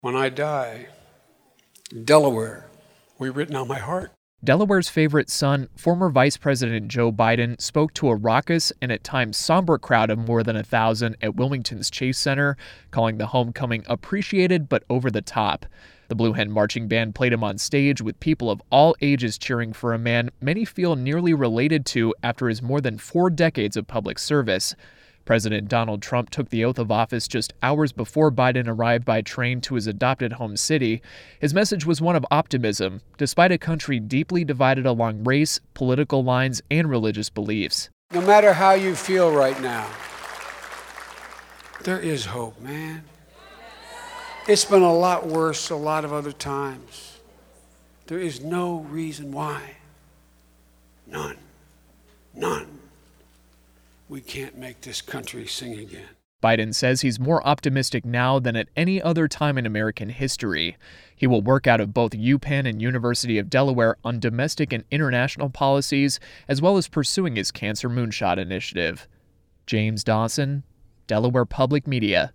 When I die, Delaware will be written on my heart. Delaware's favorite son, former Vice President Joe Biden, spoke to a raucous and at times somber crowd of more than 1,000 at Wilmington's Chase Center, calling the homecoming appreciated but over the top. The Blue Hen Marching Band played him on stage with people of all ages cheering for a man many feel nearly related to after his more than 4 decades of public service. President Donald Trump took the oath of office just hours before Biden arrived by train to his adopted home city. His message was one of optimism, despite a country deeply divided along race, political lines, and religious beliefs. No matter how you feel right now, there is hope, man. It's been a lot worse a lot of other times. There is no reason why. None. We can't make this country sing again. Biden says he's more optimistic now than at any other time in American history. He will work out of both UPenn and University of Delaware on domestic and international policies, as well as pursuing his Cancer Moonshot initiative. James Dawson, Delaware Public Media.